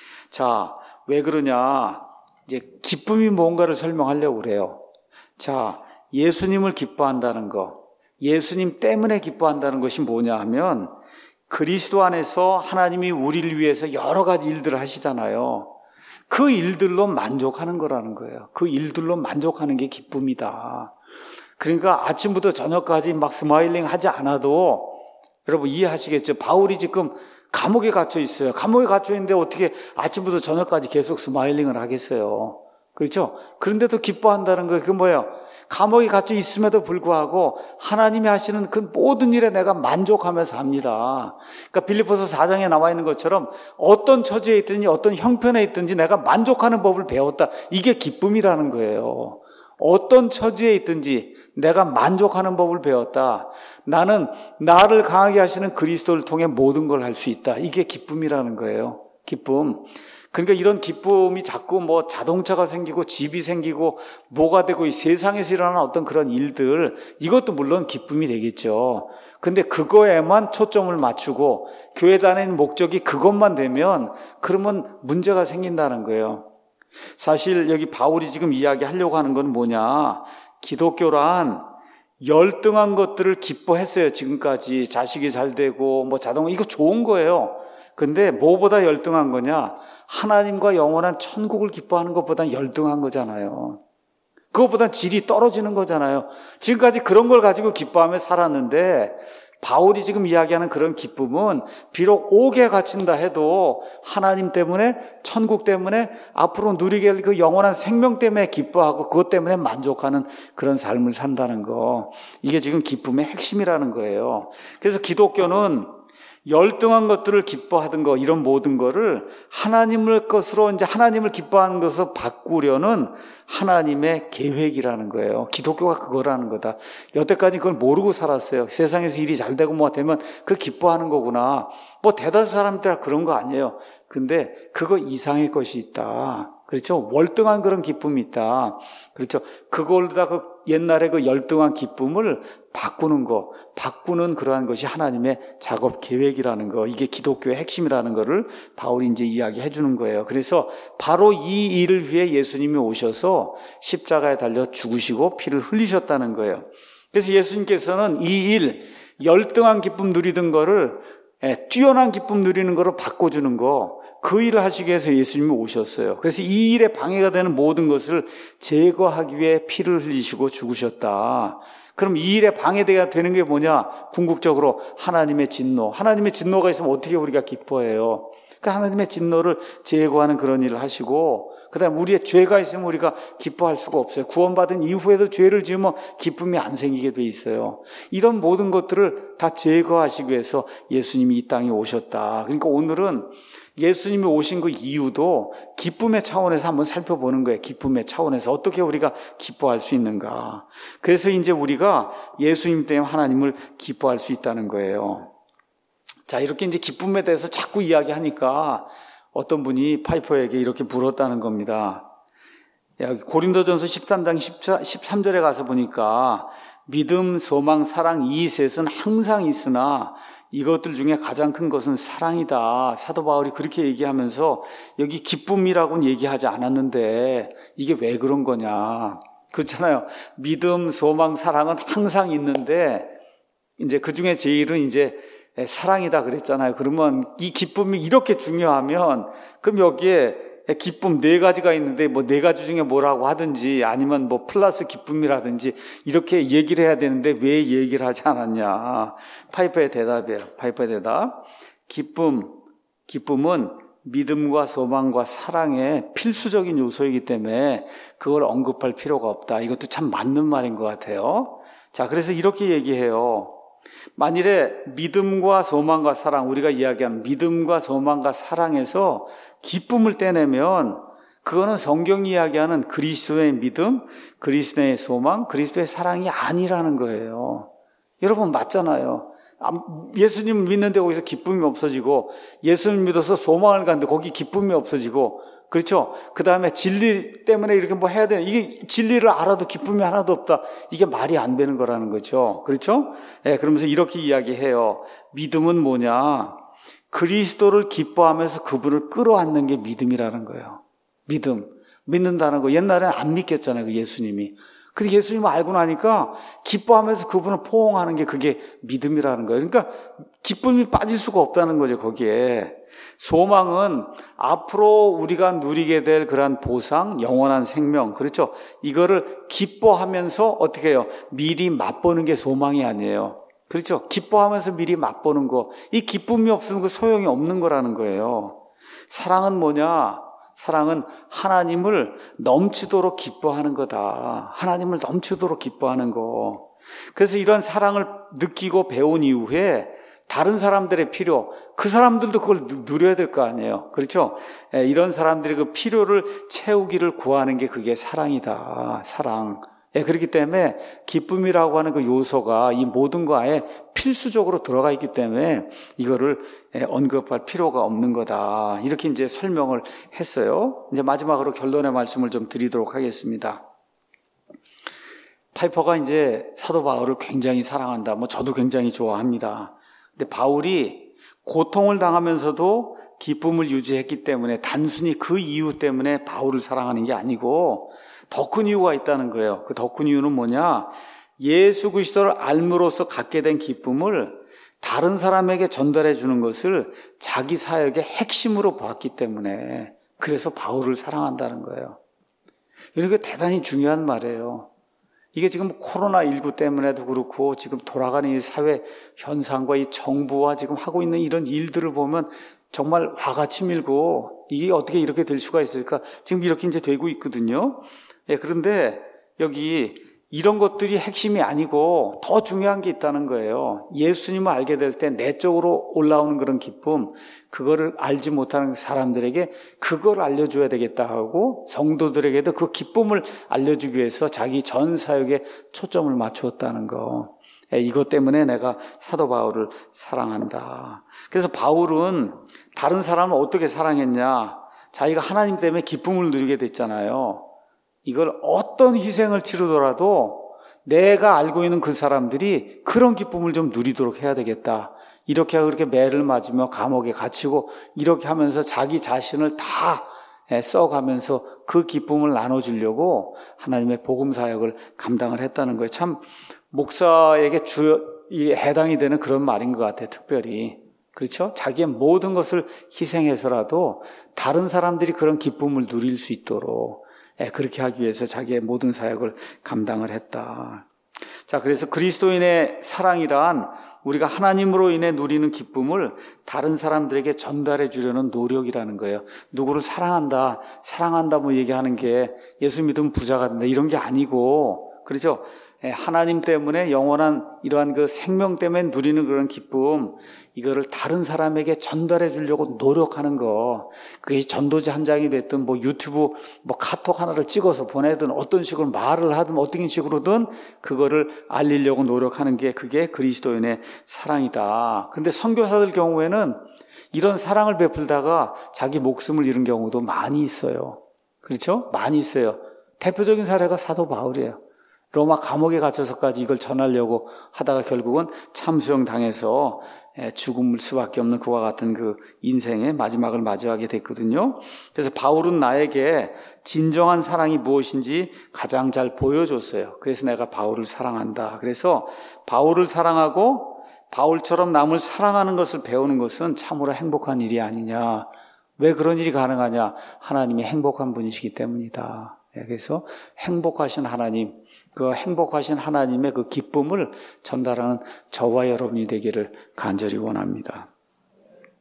자, 왜 그러냐? 이제 기쁨이 뭔가를 설명하려고 그래요. 자, 예수님을 기뻐한다는 거, 예수님 때문에 기뻐한다는 것이 뭐냐 하면 그리스도 안에서 하나님이 우리를 위해서 여러 가지 일들을 하시잖아요. 그 일들로 만족하는 거라는 거예요. 그 일들로 만족하는 게 기쁨이다. 그러니까 아침부터 저녁까지 막 스마일링 하지 않아도, 여러분 이해하시겠죠? 바울이 지금 감옥에 갇혀 있어요. 감옥에 갇혀 있는데 어떻게 아침부터 저녁까지 계속 스마일링을 하겠어요? 그렇죠? 그런데도 기뻐한다는 거예요. 그게 뭐예요? 감옥에 갇혀 있음에도 불구하고 하나님이 하시는 그 모든 일에 내가 만족하면서 합니다. 그러니까 빌립보서 사 장에 나와 있는 것처럼 어떤 처지에 있든지 어떤 형편에 있든지 내가 만족하는 법을 배웠다. 이게 기쁨이라는 거예요. 어떤 처지에 있든지 내가 만족하는 법을 배웠다. 나는 나를 강하게 하시는 그리스도를 통해 모든 걸 할 수 있다. 이게 기쁨이라는 거예요. 기쁨. 그러니까 이런 기쁨이 자꾸 뭐 자동차가 생기고 집이 생기고 뭐가 되고 이 세상에서 일어나는 어떤 그런 일들, 이것도 물론 기쁨이 되겠죠. 근데 그거에만 초점을 맞추고 교회 다니는 목적이 그것만 되면 그러면 문제가 생긴다는 거예요. 사실 여기 바울이 지금 이야기하려고 하는 건 뭐냐? 기독교란 열등한 것들을 기뻐했어요. 지금까지 자식이 잘 되고 뭐 자동, 이거 좋은 거예요. 근데 뭐보다 열등한 거냐? 하나님과 영원한 천국을 기뻐하는 것보다 열등한 거잖아요. 그것보다 질이 떨어지는 거잖아요. 지금까지 그런 걸 가지고 기뻐하며 살았는데 바울이 지금 이야기하는 그런 기쁨은 비록 옥에 갇힌다 해도 하나님 때문에, 천국 때문에, 앞으로 누리게 될 그 영원한 생명 때문에 기뻐하고 그것 때문에 만족하는 그런 삶을 산다는 거. 이게 지금 기쁨의 핵심이라는 거예요. 그래서 기독교는 열등한 것들을 기뻐하던 거, 이런 모든 거를 하나님을 것으로, 이제 하나님을 기뻐하는 것으로 바꾸려는 하나님의 계획이라는 거예요. 기독교가 그거라는 거다. 여태까지 그걸 모르고 살았어요. 세상에서 일이 잘 되고 뭐 되면 그 기뻐하는 거구나. 뭐 대다수 사람들 다 그런 거 아니에요. 근데 그거 이상의 것이 있다. 그렇죠? 월등한 그런 기쁨이 있다. 그렇죠? 그걸로다 그 옛날에 그 열등한 기쁨을 바꾸는 거, 바꾸는 그러한 것이 하나님의 작업 계획이라는 거, 이게 기독교의 핵심이라는 거를 바울이 이제 이야기해 주는 거예요. 그래서 바로 이 일을 위해 예수님이 오셔서 십자가에 달려 죽으시고 피를 흘리셨다는 거예요. 그래서 예수님께서는 이 일, 열등한 기쁨 누리던 거를 뛰어난 기쁨 누리는 거로 바꿔주는 거, 그 일을 하시기 위해서 예수님이 오셨어요. 그래서 이 일에 방해가 되는 모든 것을 제거하기 위해 피를 흘리시고 죽으셨다. 그럼 이 일에 방해가 되는 게 뭐냐? 궁극적으로 하나님의 진노. 하나님의 진노가 있으면 어떻게 우리가 기뻐해요? 그러니까 하나님의 진노를 제거하는 그런 일을 하시고, 그 다음에 우리의 죄가 있으면 우리가 기뻐할 수가 없어요. 구원받은 이후에도 죄를 지으면 기쁨이 안 생기게 돼 있어요. 이런 모든 것들을 다 제거하시기 위해서 예수님이 이 땅에 오셨다. 그러니까 오늘은 예수님이 오신 그 이유도 기쁨의 차원에서 한번 살펴보는 거예요. 기쁨의 차원에서 어떻게 우리가 기뻐할 수 있는가. 그래서 이제 우리가 예수님 때문에 하나님을 기뻐할 수 있다는 거예요. 자, 이렇게 이제 기쁨에 대해서 자꾸 이야기하니까 어떤 분이 파이퍼에게 이렇게 물었다는 겁니다. 여기 고린도전서 십삼 장 십삼 절에 가서 보니까 믿음, 소망, 사랑 이 셋은 항상 있으나 이것들 중에 가장 큰 것은 사랑이다. 사도 바울이 그렇게 얘기하면서 여기 기쁨이라고는 얘기하지 않았는데 이게 왜 그런 거냐. 그렇잖아요. 믿음, 소망, 사랑은 항상 있는데 이제 그 중에 제일은 이제 사랑이다 그랬잖아요. 그러면 이 기쁨이 이렇게 중요하면 그럼 여기에 기쁨 네 가지가 있는데 뭐 네 가지 중에 뭐라고 하든지 아니면 뭐 플러스 기쁨이라든지 이렇게 얘기를 해야 되는데 왜 얘기를 하지 않았냐. 파이퍼의 대답이에요. 파이퍼의 대답. 기쁨, 기쁨은 믿음과 소망과 사랑의 필수적인 요소이기 때문에 그걸 언급할 필요가 없다. 이것도 참 맞는 말인 것 같아요. 자, 그래서 이렇게 얘기해요. 만일에 믿음과 소망과 사랑, 우리가 이야기하는 믿음과 소망과 사랑에서 기쁨을 떼내면 그거는 성경이 이야기하는 그리스도의 믿음, 그리스도의 소망, 그리스도의 사랑이 아니라는 거예요. 여러분 맞잖아요. 예수님 믿는데 거기서 기쁨이 없어지고 예수님 믿어서 소망을 갖는데 거기 기쁨이 없어지고 그렇죠? 그 다음에 진리 때문에 이렇게 뭐 해야 되는, 이게 진리를 알아도 기쁨이 하나도 없다. 이게 말이 안 되는 거라는 거죠. 그렇죠? 예, 그러면서 이렇게 이야기해요. 믿음은 뭐냐? 그리스도를 기뻐하면서 그분을 끌어안는 게 믿음이라는 거예요. 믿음. 믿는다는 거. 옛날에는 안 믿겠잖아요. 그 예수님이. 근데 예수님을 알고 나니까 기뻐하면서 그분을 포옹하는 게 그게 믿음이라는 거예요. 그러니까 기쁨이 빠질 수가 없다는 거죠, 거기에. 소망은 앞으로 우리가 누리게 될 그러한 보상, 영원한 생명, 그렇죠? 이거를 기뻐하면서 어떻게 해요? 미리 맛보는 게 소망이 아니에요. 그렇죠? 기뻐하면서 미리 맛보는 거. 이 기쁨이 없으면 그 소용이 없는 거라는 거예요. 사랑은 뭐냐? 사랑은 하나님을 넘치도록 기뻐하는 거다. 하나님을 넘치도록 기뻐하는 거. 그래서 이런 사랑을 느끼고 배운 이후에 다른 사람들의 필요, 그 사람들도 그걸 누려야 될 거 아니에요. 그렇죠? 이런 사람들의 그 필요를 채우기를 구하는 게 그게 사랑이다. 사랑. 그렇기 때문에 기쁨이라고 하는 그 요소가 이 모든 거에 필수적으로 들어가 있기 때문에 이거를 언급할 필요가 없는 거다. 이렇게 이제 설명을 했어요. 이제 마지막으로 결론의 말씀을 좀 드리도록 하겠습니다. 파이퍼가 이제 사도 바울을 굉장히 사랑한다. 뭐 저도 굉장히 좋아합니다. 근데 바울이 고통을 당하면서도 기쁨을 유지했기 때문에 단순히 그 이유 때문에 바울을 사랑하는 게 아니고 더 큰 이유가 있다는 거예요. 그 더 큰 이유는 뭐냐? 예수 그리스도를 알므로써 갖게 된 기쁨을 다른 사람에게 전달해 주는 것을 자기 사역의 핵심으로 보았기 때문에 그래서 바울을 사랑한다는 거예요. 이게 대단히 중요한 말이에요. 이게 지금 코로나십구 때문에도 그렇고 지금 돌아가는 이 사회 현상과 이 정부와 지금 하고 있는 이런 일들을 보면 정말 화가 치밀고 이게 어떻게 이렇게 될 수가 있을까? 지금 이렇게 이제 되고 있거든요. 예, 그런데 여기 이런 것들이 핵심이 아니고 더 중요한 게 있다는 거예요. 예수님을 알게 될 때 내적으로 올라오는 그런 기쁨, 그거를 알지 못하는 사람들에게 그걸 알려줘야 되겠다 하고 성도들에게도 그 기쁨을 알려주기 위해서 자기 전 사역에 초점을 맞추었다는 거. 이것 때문에 내가 사도 바울을 사랑한다. 그래서 바울은 다른 사람을 어떻게 사랑했냐? 자기가 하나님 때문에 기쁨을 누리게 됐잖아요. 이걸 어떤 희생을 치르더라도 내가 알고 있는 그 사람들이 그런 기쁨을 좀 누리도록 해야 되겠다. 이렇게 하고 그렇게 매를 맞으며 감옥에 갇히고 이렇게 하면서 자기 자신을 다 써가면서 그 기쁨을 나눠주려고 하나님의 복음 사역을 감당을 했다는 거예요. 참 목사에게 주 이 해당이 되는 그런 말인 것 같아요. 특별히. 그렇죠? 자기의 모든 것을 희생해서라도 다른 사람들이 그런 기쁨을 누릴 수 있도록 그렇게 하기 위해서 자기의 모든 사역을 감당을 했다. 자, 그래서 그리스도인의 사랑이란 우리가 하나님으로 인해 누리는 기쁨을 다른 사람들에게 전달해 주려는 노력이라는 거예요. 누구를 사랑한다, 사랑한다 뭐 얘기하는 게 예수 믿으면 부자가 된다 이런 게 아니고, 그렇죠? 하나님 때문에 영원한 이러한 그 생명 때문에 누리는 그런 기쁨, 이거를 다른 사람에게 전달해 주려고 노력하는 거, 그게 전도지 한 장이 됐든 뭐 유튜브 뭐 카톡 하나를 찍어서 보내든 어떤 식으로 말을 하든 어떤 식으로든 그거를 알리려고 노력하는 게 그게 그리스도인의 사랑이다. 근데 선교사들 경우에는 이런 사랑을 베풀다가 자기 목숨을 잃은 경우도 많이 있어요. 그렇죠? 많이 있어요. 대표적인 사례가 사도 바울이에요. 로마 감옥에 갇혀서까지 이걸 전하려고 하다가 결국은 참수형 당해서 죽을 수밖에 없는 그와 같은 그 인생의 마지막을 맞이하게 됐거든요. 그래서 바울은 나에게 진정한 사랑이 무엇인지 가장 잘 보여줬어요. 그래서 내가 바울을 사랑한다. 그래서 바울을 사랑하고 바울처럼 남을 사랑하는 것을 배우는 것은 참으로 행복한 일이 아니냐. 왜 그런 일이 가능하냐? 하나님이 행복한 분이시기 때문이다. 그래서 행복하신 하나님, 그 행복하신 하나님의 그 기쁨을 전달하는 저와 여러분이 되기를 간절히 원합니다.